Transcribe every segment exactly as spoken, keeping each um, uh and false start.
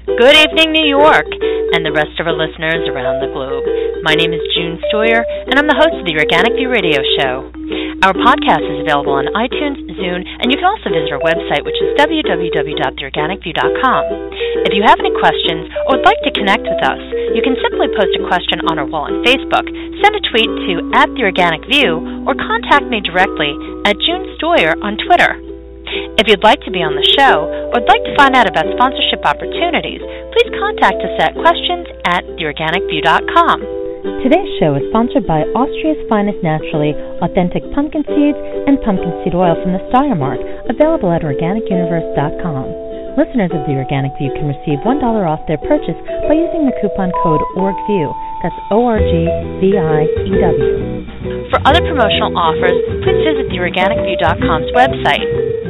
Good evening, New York, and the rest of our listeners around the globe. My name is June Stoyer, and I'm the host of the Organic View Radio Show. Our podcast is available on iTunes, Zune, and you can also visit our website, which is w w w dot the organic view dot com. If you have any questions or would like to connect with us, you can simply post a question on our wall on Facebook, send a tweet to at the Organic View, or contact me directly at June Stoyer on Twitter. If you'd like to be on the show or would like to find out about sponsorship opportunities, please contact us at questions at the organic view dot com. Today's show is sponsored by Austria's finest naturally authentic pumpkin seeds and pumpkin seed oil from the Steiermark, available at organic universe dot com. Listeners of The Organic View can receive one dollar off their purchase by using the coupon code ORGVIEW. That's O R G V I E W. For other promotional offers, please visit the organic view dot com's website.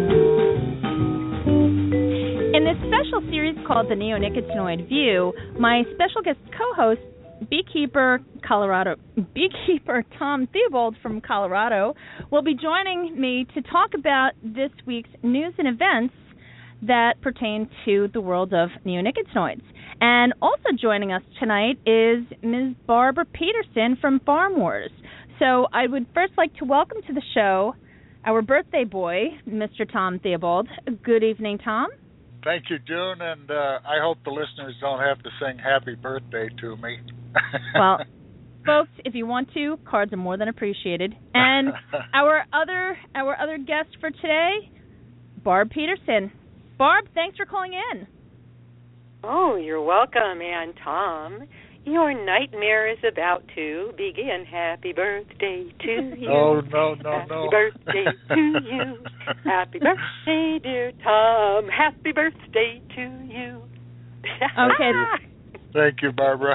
In this special series called The Neonicotinoid View, my special guest co-host, Beekeeper Colorado, Beekeeper Tom Theobald from Colorado, will be joining me to talk about this week's news and events that pertain to the world of neonicotinoids. And also joining us tonight is Miz Barbara Peterson from Farm Wars. So I would first like to welcome to the show our birthday boy, Mister Tom Theobald. Good evening, Tom. Thank you, June, and uh, I hope the listeners don't have to sing happy birthday to me. Well, folks, if you want to, cards are more than appreciated. And our other our other guest for today, Barb Peterson. Barb, thanks for calling in. Oh, you're welcome, and Tom. Your nightmare is about to begin. Happy birthday to you. Oh, no, no, Happy no. birthday to you. Happy birthday, dear Tom. Happy birthday to you. Okay. Thank you, Barbara.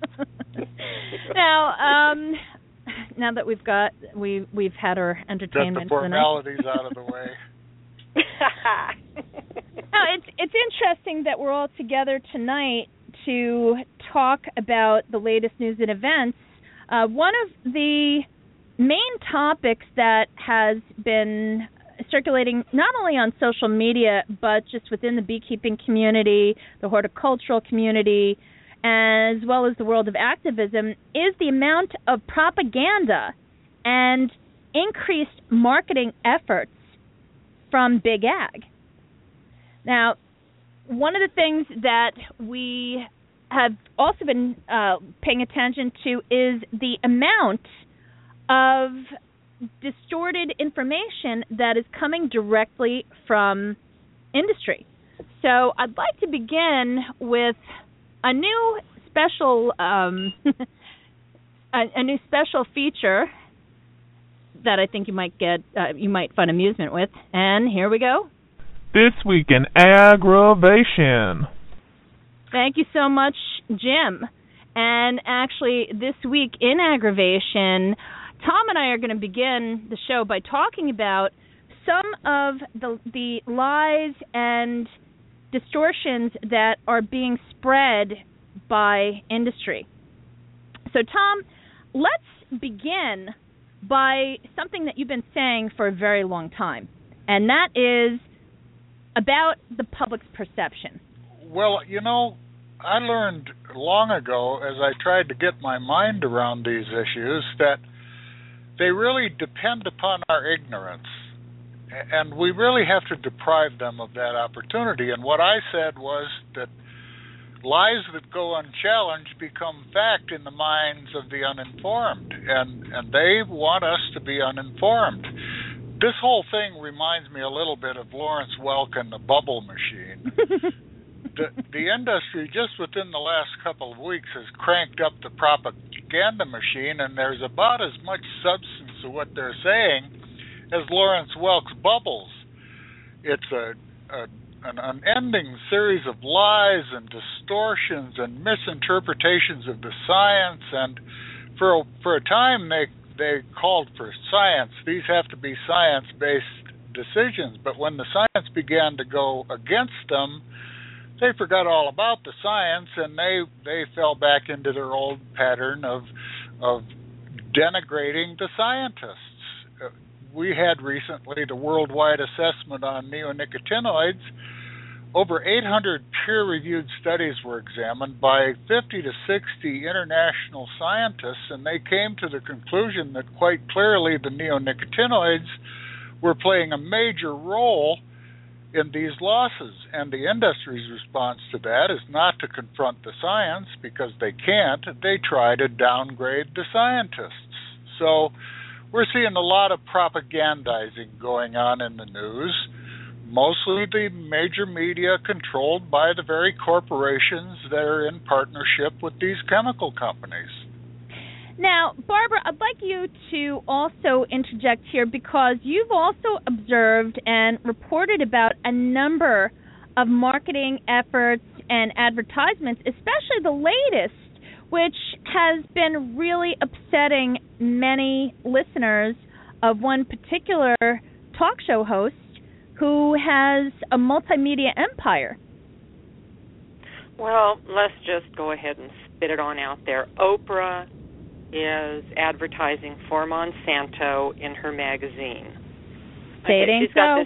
Now, um, now that we've got we we've had our entertainment. Get the formalities out of the way. Now, it's it's interesting that we're all together tonight to talk about the latest news and events. Uh, one of the main topics that has been circulating not only on social media but just within the beekeeping community, the horticultural community, as well as the world of activism, is the amount of propaganda and increased marketing efforts from Big Ag. Now, one of the things that we have also been uh, paying attention to is the amount of distorted information that is coming directly from industry. So I'd like to begin with a new special um, a, a new special feature that I think you might get uh, you might find amusement with. And here we go. This week in aggravation. Thank you so much, Jim. And actually, this week in aggravation, Tom and I are going to begin the show by talking about some of the the lies and distortions that are being spread by industry. So, Tom, let's begin by something that you've been saying for a very long time, and that is about the public's perception. Well, you know, I learned long ago, as I tried to get my mind around these issues, that they really depend upon our ignorance. And we really have to deprive them of that opportunity. And what I said was that lies that go unchallenged become fact in the minds of the uninformed. And, and they want us to be uninformed. This whole thing reminds me a little bit of Lawrence Welk and the bubble machine. the, the industry, just within the last couple of weeks, has cranked up the propaganda machine, and there's about as much substance to what they're saying as Lawrence Welk's bubbles. It's a, a an unending series of lies and distortions and misinterpretations of the science, and for a, for a time they they called for science. These have to be science-based decisions, but when the science began to go against them, they forgot all about the science, and they they fell back into their old pattern of of denigrating the scientists. Uh, we had recently the worldwide assessment on neonicotinoids. over eight hundred peer-reviewed studies were examined by fifty to sixty international scientists, and they came to the conclusion that quite clearly the neonicotinoids were playing a major role in these losses. And the industry's response to that is not to confront the science, because they can't. They try to downgrade the scientists. So we're seeing a lot of propagandizing going on in the news, mostly the major media controlled by the very corporations that are in partnership with these chemical companies. Now, Barbara, I'd like you to also interject here, because you've also observed and reported about a number of marketing efforts and advertisements, especially the latest, which has been really upsetting many listeners of one particular talk show host who has a multimedia empire. Well, let's just go ahead and spit it on out there. Oprah is advertising for Monsanto in her magazine. Say it ain't so.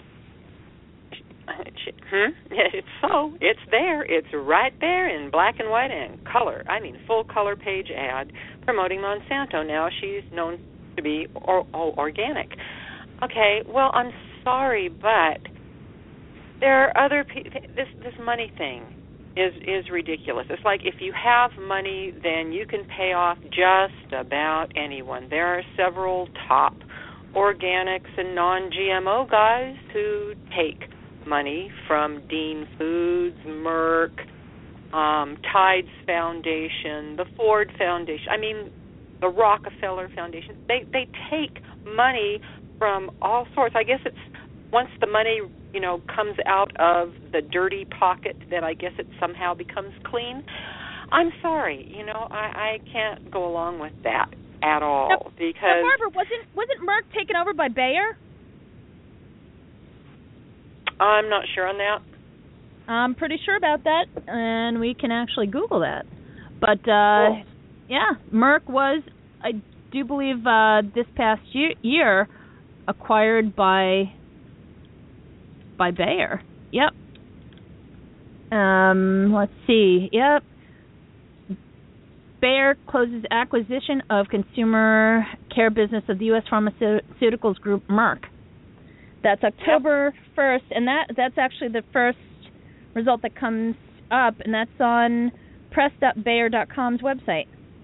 She, hmm? It's so. It's there. It's right there in black and white and color. I mean, full color page ad promoting Monsanto. Now she's known to be or, or, organic. Okay, well, I'm sorry, but there are other people. This, this money thing is is ridiculous. It's like if you have money, then you can pay off just about anyone. There are several top organics and non-G M O guys who take money from Dean Foods, Merck, um, Tides Foundation, the Ford Foundation. I mean, the Rockefeller Foundation. They they take money from all sorts. I guess it's once the money, you know, comes out of the dirty pocket, then I guess it somehow becomes clean. I'm sorry, you know, I, I can't go along with that at all. Now, because now Barbara, wasn't wasn't Merck taken over by Bayer? I'm not sure on that. I'm pretty sure about that, and we can actually Google that. But uh, cool. Yeah, Merck was, I do believe, uh, this past year, year acquired by. by Bayer. Yep. Um, let's see. Yep. Bayer closes acquisition of consumer care business of the U S pharmaceuticals group Merck. That's October first, and that that's actually the first result that comes up, and that's on press dot bayer dot com's website.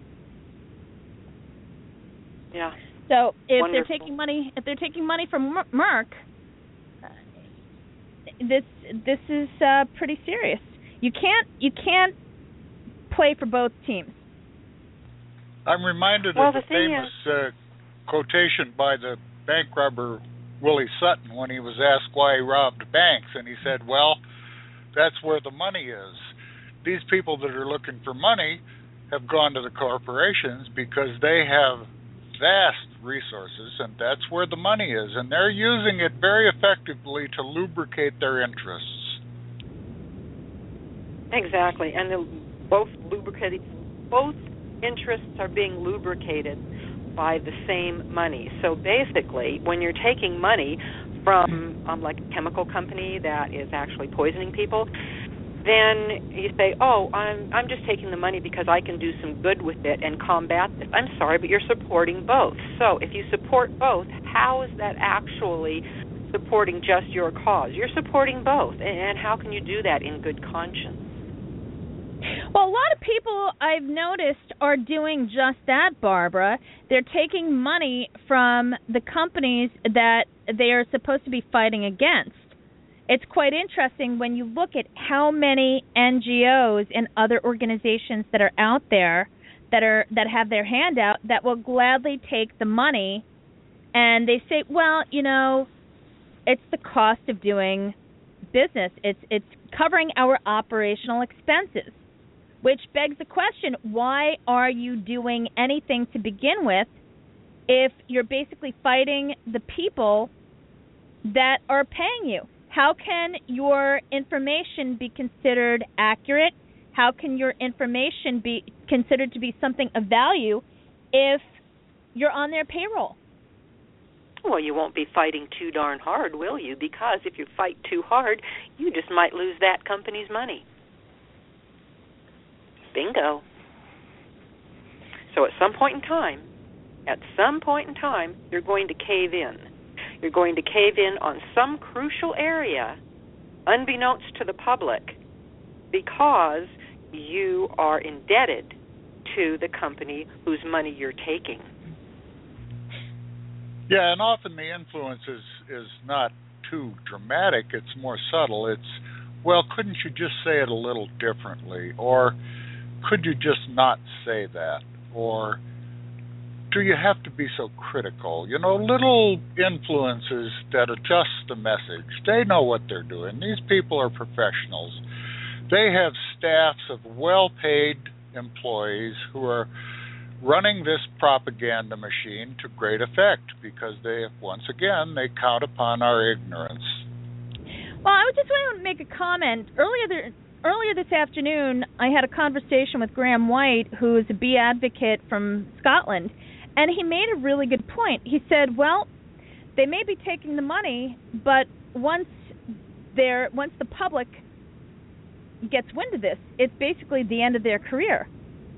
Yeah. So if Wonderful. they're taking money, if they're taking money from Merck, This this is uh, pretty serious. You can't you can't play for both teams. I'm reminded well, of the, the famous uh, quotation by the bank robber Willie Sutton when he was asked why he robbed banks, and he said, "Well, that's where the money is. These people that are looking for money have gone to the corporations because they have vast resources, and that's where the money is, and they're using it very effectively to lubricate their interests." Exactly, and the, both lubricated, both interests are being lubricated by the same money. So basically, when you're taking money from um, like a chemical company that is actually poisoning people, then you say, oh, I'm I'm just taking the money because I can do some good with it and combat this. I'm sorry, but you're supporting both. So if you support both, how is that actually supporting just your cause? You're supporting both, and how can you do that in good conscience? Well, a lot of people I've noticed are doing just that, Barbara. They're taking money from the companies that they are supposed to be fighting against. It's quite interesting when you look at how many N G Os and other organizations that are out there that are that have their hand out that will gladly take the money, and they say, well, you know, it's the cost of doing business. It's it's covering our operational expenses, which begs the question, why are you doing anything to begin with if you're basically fighting the people that are paying you? How can your information be considered accurate? How can your information be considered to be something of value if you're on their payroll? Well, you won't be fighting too darn hard, will you? Because if you fight too hard, you just might lose that company's money. Bingo. So at some point in time, at some point in time, you're going to cave in. You're going to cave in on some crucial area, unbeknownst to the public, because you are indebted to the company whose money you're taking. Yeah, and often the influence is, is not too dramatic. It's more subtle. It's, well, couldn't you just say it a little differently? Or could you just not say that? Or do you have to be so critical? You know, little influences that adjust the message. They know what they're doing. These people are professionals. They have staffs of well-paid employees who are running this propaganda machine to great effect because they, once again, they count upon our ignorance. Well, I just want to make a comment. Earlier, there, earlier this afternoon, I had a conversation with Graham White, who is a bee advocate from Scotland, and he made a really good point. He said, well, they may be taking the money, but once they're, once the public gets wind of this, it's basically the end of their career.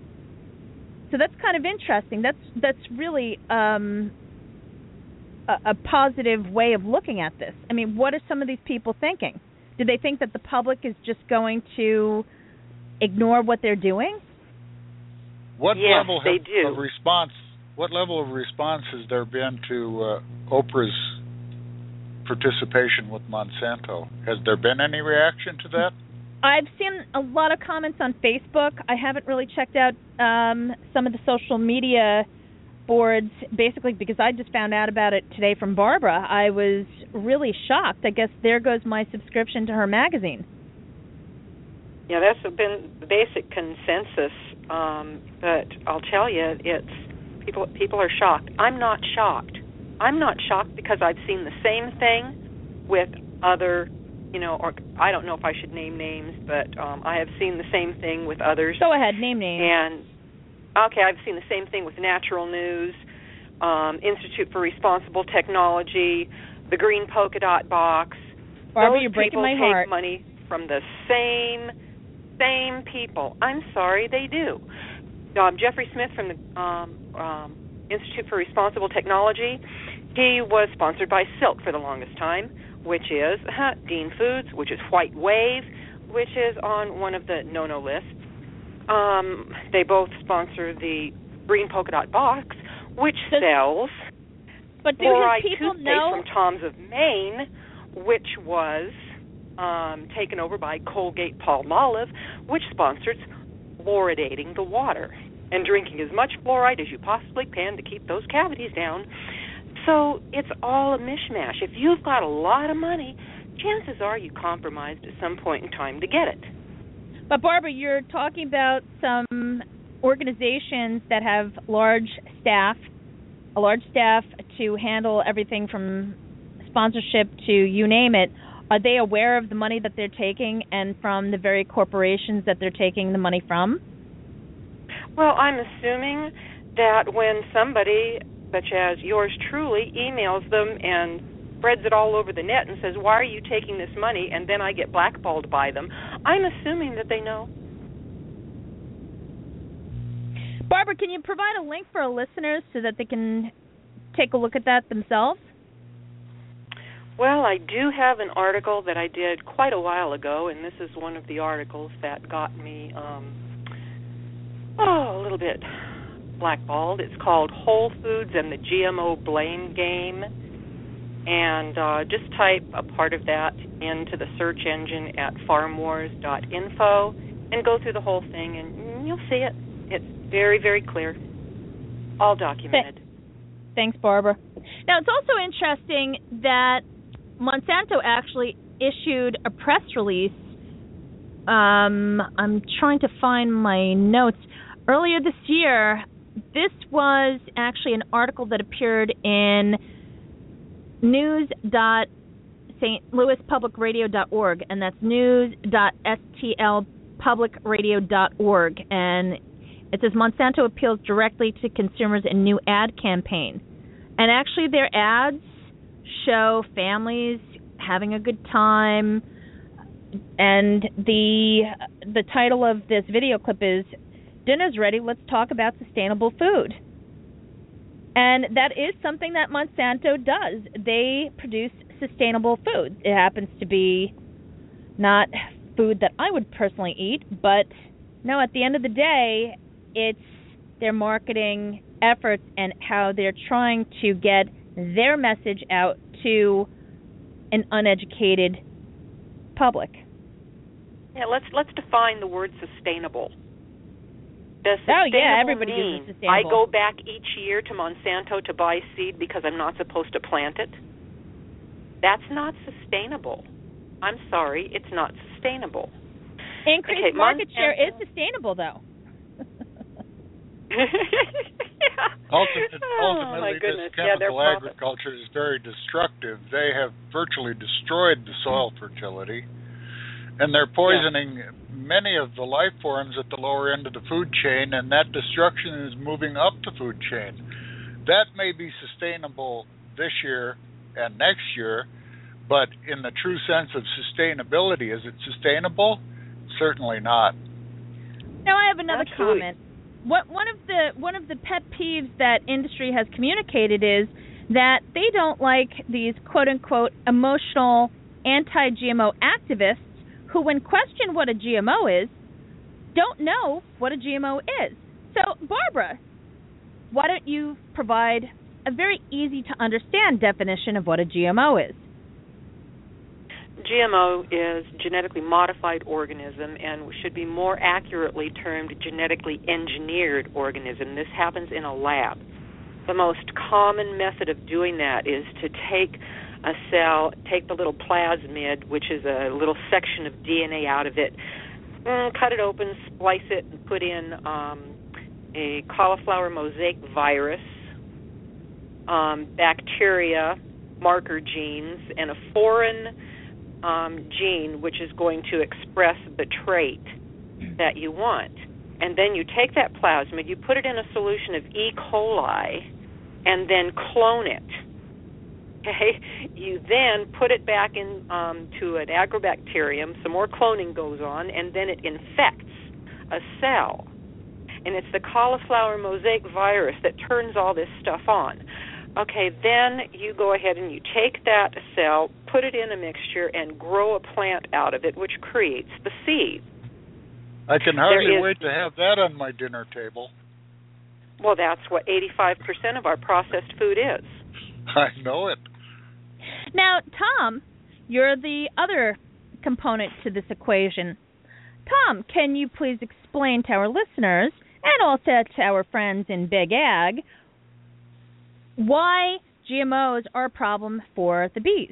So that's kind of interesting. That's that's really um, a, a positive way of looking at this. I mean, what are some of these people thinking? Do they think that the public is just going to ignore what they're doing? What yes, level they have, do. of response? What level of response has there been to uh, Oprah's participation with Monsanto? Has there been any reaction to that? I've seen a lot of comments on Facebook. I haven't really checked out um, some of the social media boards, basically because I just found out about it today from Barbara. I was really shocked. I guess there goes my subscription to her magazine. Yeah, that's been the basic consensus. Um, but I'll tell you, it's people. People are shocked. I'm not shocked. I'm not shocked because I've seen the same thing with other. You know, or I don't know if I should name names, but um, I have seen the same thing with others. Go ahead, name names. And okay, I've seen the same thing with Natural News, um, Institute for Responsible Technology, the Green Polka Dot Box. Barbara, Those you're breaking people my take heart. money from the same same people. I'm sorry, they do. Um, Jeffrey Smith from the um, um, Institute for Responsible Technology, he was sponsored by Silk for the longest time, which is uh, Dean Foods, which is White Wave, which is on one of the no-no lists. Um, they both sponsor the Green Polka Dot Box, which Does, sells but do fluoride his people toothpaste know? from Tom's of Maine, which was um, taken over by Colgate-Palmolive, which sponsors fluoridating the water and drinking as much fluoride as you possibly can to keep those cavities down. So it's all a mishmash. If you've got a lot of money, chances are you compromised at some point in time to get it. But Barbara, you're talking about some organizations that have large staff, a large staff to handle everything from sponsorship to you name it. Are they aware of the money that they're taking and from the very corporations that they're taking the money from? Well, I'm assuming that when somebody such as yours truly emails them and spreads it all over the net and says, why are you taking this money, and then I get blackballed by them, I'm assuming that they know. Barbara, can you provide a link for our listeners so that they can take a look at that themselves? Well, I do have an article that I did quite a while ago, and this is one of the articles that got me um, oh, a little bit blackballed. It's called Whole Foods and the G M O Blame Game. And uh, just type a part of that into the search engine at farm wars dot info and go through the whole thing, and you'll see it. It's very, very clear, all documented. Thanks, Barbara. Now, it's also interesting that Monsanto actually issued a press release. Um, I'm trying to find my notes. Earlier this year, this was actually an article that appeared in news dot Saint Louis Public Radio dot org, and that's news dot S T L public radio dot org. And it says Monsanto appeals directly to consumers in new ad campaign. And actually their ads show families having a good time, and the the title of this video clip is "Dinner's Ready, Let's Talk About Sustainable Food." And that is something that Monsanto does. They produce sustainable food. It happens to be not food that I would personally eat, but no, at the end of the day, it's their marketing efforts and how they're trying to get their message out to an uneducated public. Yeah, let's let's define the word sustainable. Does oh sustainable yeah, everybody mean uses sustainable. I go back each year to Monsanto to buy seed because I'm not supposed to plant it? That's not sustainable. I'm sorry, it's not sustainable. Increased okay, market Monsanto. share is sustainable, though. yeah. Ultimate, ultimately, oh, this yeah, chemical agriculture is very destructive. They have virtually destroyed the soil fertility, and they're poisoning yeah. many of the life forms at the lower end of the food chain, and that destruction is moving up the food chain. That may be sustainable this year and next year, but in the true sense of sustainability, is it sustainable? Certainly not. Now I have another Absolutely. comment. What one of the one of the pet peeves that industry has communicated is that they don't like these quote unquote emotional anti-G M O activists who, when questioned what a G M O is, don't know what a G M O is. So, Barbara, why don't you provide a very easy to understand definition of what a G M O is? G M O is genetically modified organism and should be more accurately termed genetically engineered organism. This happens in a lab. The most common method of doing that is to take a cell, take the little plasmid, which is a little section of D N A out of it, cut it open, splice it, and put in um, a cauliflower mosaic virus, um, bacteria, marker genes, and a foreign Um, gene which is going to express the trait that you want. And then you take that plasmid, you put it in a solution of E. coli, and then clone it. Okay? You then put it back in um, to an agrobacterium, some more cloning goes on, and then it infects a cell. And it's the cauliflower mosaic virus that turns all this stuff on. Okay, then you go ahead and you take that cell, put it in a mixture, and grow a plant out of it, which creates the seed. I can hardly is, wait to have that on my dinner table. Well, that's what eighty-five percent of our processed food is. I know it. Now, Tom, you're the other component to this equation. Tom, can you please explain to our listeners, and also to our friends in Big Ag, why G M Os are a problem for the bees?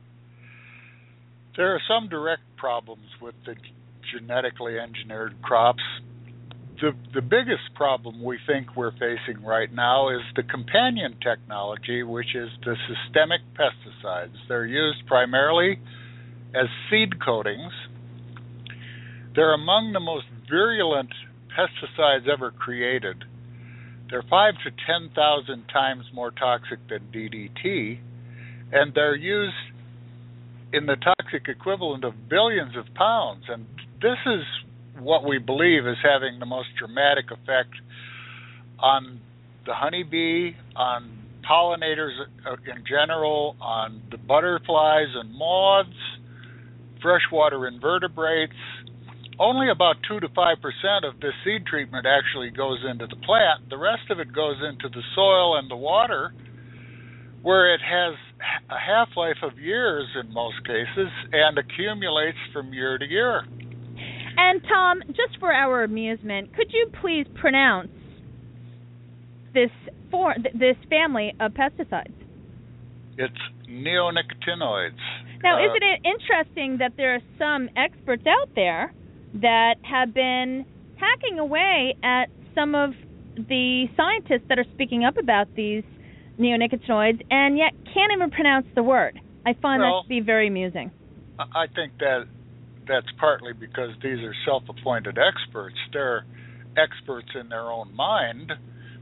There are some direct problems with the genetically engineered crops. The, the biggest problem we think we're facing right now is the companion technology, which is the systemic pesticides. They're used primarily as seed coatings. They're among the most virulent pesticides ever created. They're five to ten thousand times more toxic than D D T, and they're used in the toxic equivalent of billions of pounds. And this is what we believe is having the most dramatic effect on the honeybee, on pollinators in general, on the butterflies and moths, freshwater invertebrates. Only about two to five percent of this seed treatment actually goes into the plant. The rest of it goes into the soil and the water, where it has a half-life of years in most cases and accumulates from year to year. And Tom, just for our amusement, could you please pronounce this for this family of pesticides? It's neonicotinoids. Now, uh, isn't it interesting that there are some experts out there that have been hacking away at some of the scientists that are speaking up about these neonicotinoids and yet can't even pronounce the word? I find well, that to be very amusing. I think that that's partly because these are self-appointed experts. They're experts in their own mind,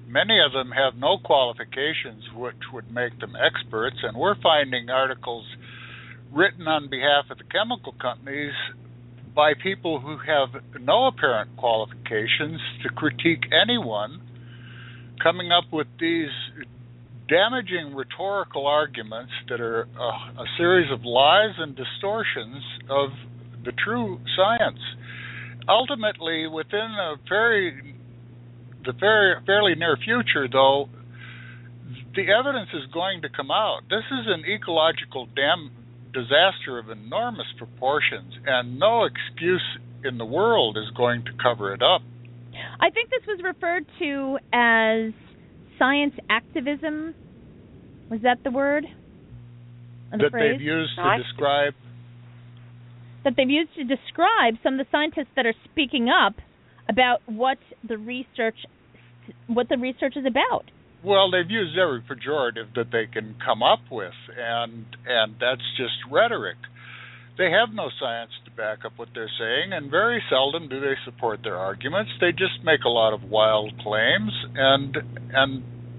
many of them have no qualifications which would make them experts, and we're finding articles written on behalf of the chemical companies by people who have no apparent qualifications to critique anyone, coming up with these damaging rhetorical arguments that are a, a series of lies and distortions of the true science. Ultimately, within a very, the very, fairly near future, though, the evidence is going to come out. This is an ecological dam disaster of enormous proportions, and no excuse in the world is going to cover it up. I think this was referred to as science activism. Was that the word? Or the that phrase? they've used to I describe... That they've used to describe some of the scientists that are speaking up about what the research, what the research is about. Well, they've used every pejorative that they can come up with, and and that's just rhetoric. They have no science to back up what they're saying, and very seldom do they support their arguments. They just make a lot of wild claims and and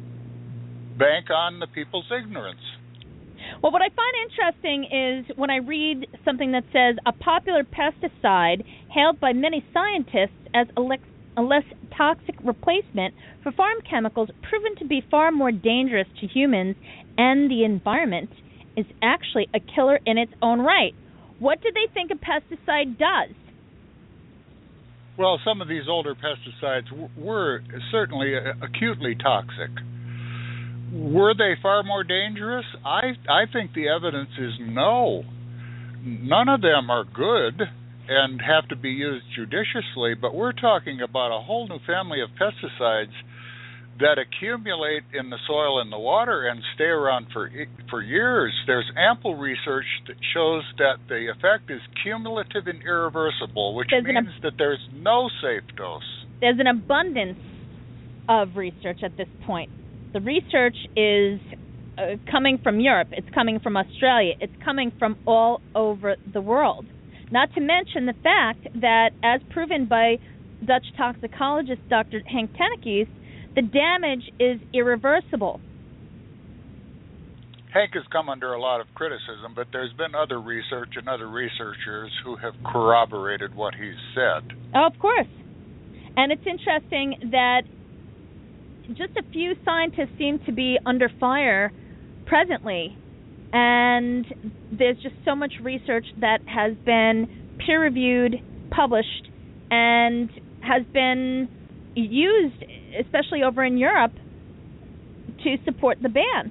bank on the people's ignorance. Well, what I find interesting is when I read something that says a popular pesticide hailed by many scientists as a lex- a less toxic replacement for farm chemicals proven to be far more dangerous to humans and the environment is actually a killer in its own right. What do they think a pesticide does? Well, some of these older pesticides w- were certainly acutely toxic. Were they far more dangerous? I I think the evidence is no. None of them are good and have to be used judiciously, but we're talking about a whole new family of pesticides that accumulate in the soil and the water and stay around for for years. There's ample research that shows that the effect is cumulative and irreversible, which There's means ab- that there's no safe dose. There's an abundance of research at this point. The research is uh, coming from Europe. It's coming from Australia. It's coming from all over the world. Not to mention the fact that, as proven by Dutch toxicologist Doctor Henk Tenekes, the damage is irreversible. Hank has come under a lot of criticism, but there's been other research and other researchers who have corroborated what he's said. Oh, of course. And it's interesting that just a few scientists seem to be under fire presently, and there's just so much research that has been peer-reviewed, published, and has been used, especially over in Europe, to support the ban.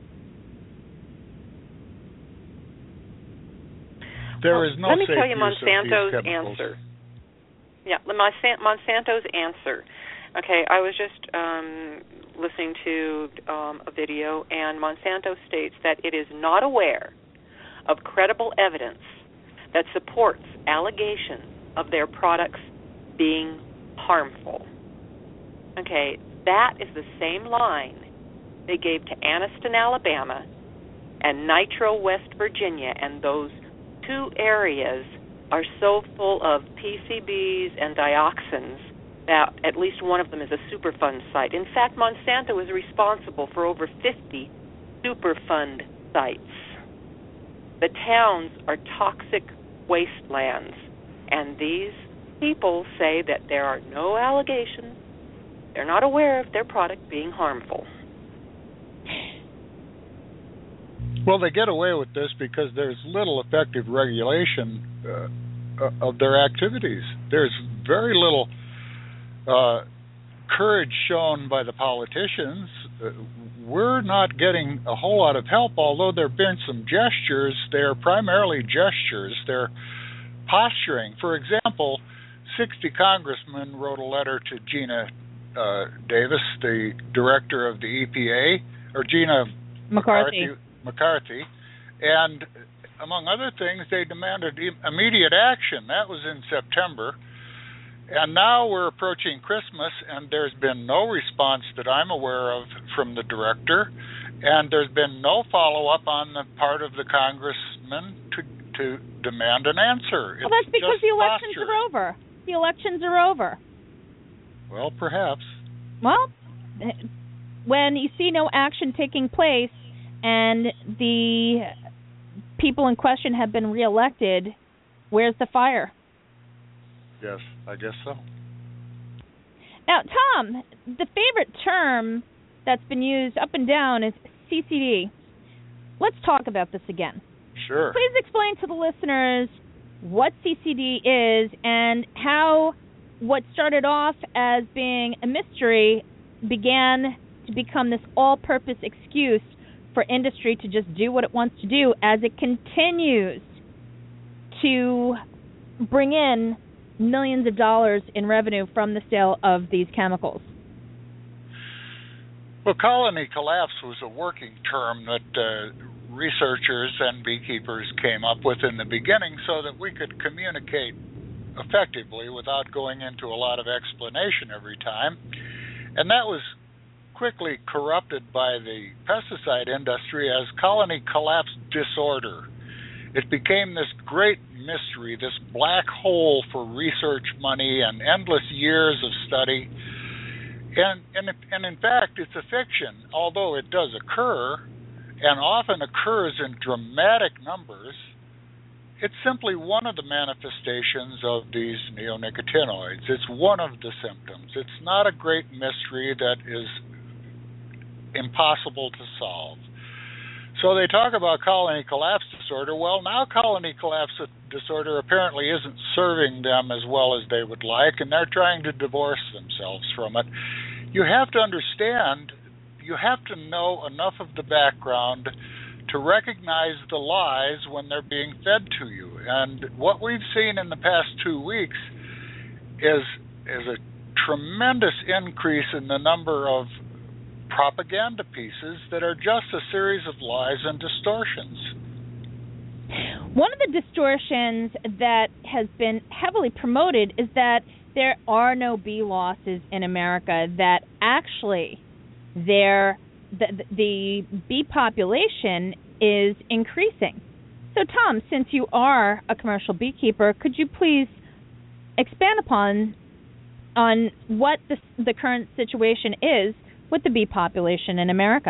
There well, is no let me safe tell you use Monsanto's of these chemicals. answer. Yeah, Monsanto's answer. Okay, I was just um, listening to um, a video, and Monsanto states that it is not aware of credible evidence that supports allegations of their products being harmful. Okay, that is the same line they gave to Anniston, Alabama, and Nitro, West Virginia, and those two areas are so full of P C Bs and dioxins that at least one of them is a Superfund site. In fact, Monsanto is responsible for over fifty Superfund sites. The towns are toxic wastelands, and these people say that there are no allegations. They're not aware of their product being harmful. Well, they get away with this because there's little effective regulation uh, of their activities. There's very little uh, courage shown by the politicians. Uh, we're not getting a whole lot of help, although there have been some gestures. They're primarily gestures. They're posturing. For example, sixty congressmen wrote a letter to Gina uh, Davis, the director of the E P A, or Gina McCarthy. McCarthy, McCarthy, and among other things, they demanded immediate action. That was in September. And now we're approaching Christmas, and there's been no response that I'm aware of from the director, and there's been no follow-up on the part of the congressman to to demand an answer. Well, that's It's because just the elections posturing. are over. The elections are over. Well, perhaps. Well, when you see no action taking place and the people in question have been reelected, where's the fire? Yes, I guess so. Now, Tom, the favorite term that's been used up and down is C C D. Let's talk about this again. Sure. Please explain to the listeners what C C D is and how what started off as being a mystery began to become this all-purpose excuse for industry to just do what it wants to do as it continues to bring in millions of dollars in revenue from the sale of these chemicals. Well, colony collapse was a working term that uh, researchers and beekeepers came up with in the beginning so that we could communicate effectively without going into a lot of explanation every time. And that was quickly corrupted by the pesticide industry as colony collapse disorder. It became this great mystery, this black hole for research money and endless years of study. And, and, and in fact, it's a fiction, although it does occur, and often occurs in dramatic numbers. It's simply one of the manifestations of these neonicotinoids. It's one of the symptoms. It's not a great mystery that is impossible to solve. So they talk about colony collapse disorder. Well, now colony collapse disorder apparently isn't serving them as well as they would like, and they're trying to divorce themselves from it. You have to understand, you have to know enough of the background to recognize the lies when they're being fed to you. And what we've seen in the past two weeks is, is a tremendous increase in the number of propaganda pieces that are just a series of lies and distortions. One of the distortions that has been heavily promoted is that there are no bee losses in America, that actually there the, the bee population is increasing. So, Tom, since you are a commercial beekeeper, could you please expand upon on what the, the current situation is with the bee population in America?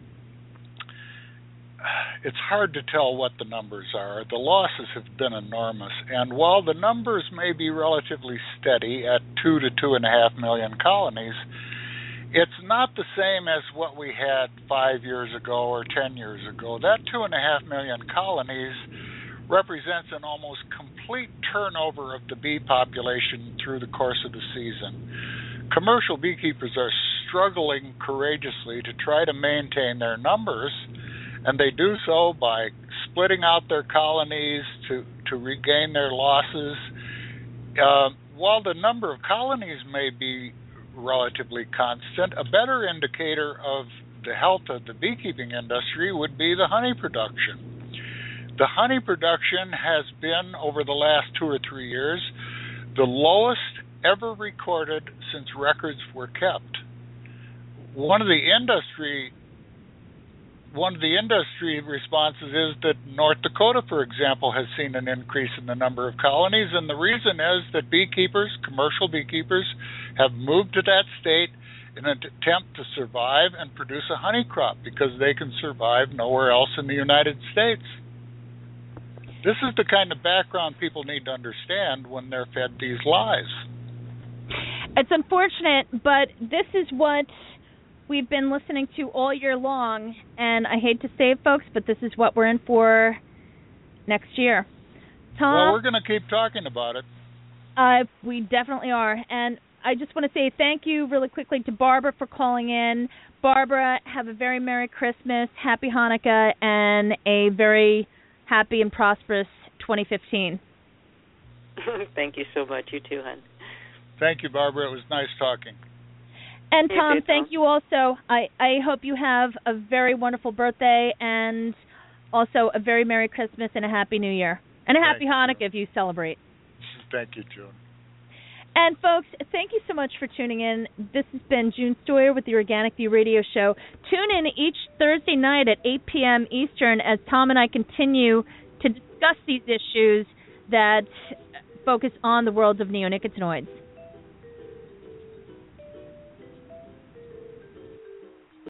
It's hard to tell what the numbers are. The losses have been enormous, and while the numbers may be relatively steady at two to two and a half million colonies, it's not the same as what we had five years ago or ten years ago. That two and a half million colonies represents an almost complete turnover of the bee population through the course of the season. Commercial beekeepers are struggling courageously to try to maintain their numbers, and they do so by splitting out their colonies to, to regain their losses. Uh, while the number of colonies may be relatively constant, a better indicator of the health of the beekeeping industry would be the honey production. The honey production has been, over the last two or three years, the lowest ever recorded since records were kept. One of the industry one of the industry responses is that North Dakota, for example, has seen an increase in the number of colonies, and the reason is that beekeepers, commercial beekeepers, have moved to that state in an attempt to survive and produce a honey crop because they can survive nowhere else in the United States. This is the kind of background people need to understand when they're fed these lies. It's unfortunate, but this is what we've been listening to all year long, and I hate to say it, folks, but this is what we're in for next year. Tom? Well, we're going to keep talking about it. Uh, we definitely are, and I just want to say thank you really quickly to Barbara for calling in. Barbara, have a very Merry Christmas, Happy Hanukkah, and a very happy and prosperous twenty fifteen. Thank you so much. You too, hon. Thank you, Barbara. It was nice talking. And Tom, you too, Tom. thank you also. I, I hope you have a very wonderful birthday and also a very Merry Christmas and a Happy New Year. And a Happy Thank Hanukkah if you celebrate. Thank you, June. And folks, thank you so much for tuning in. This has been June Stoyer with the Organic View Radio Show. Tune in each Thursday night at eight p.m. Eastern as Tom and I continue to discuss these issues that focus on the world of neonicotinoids.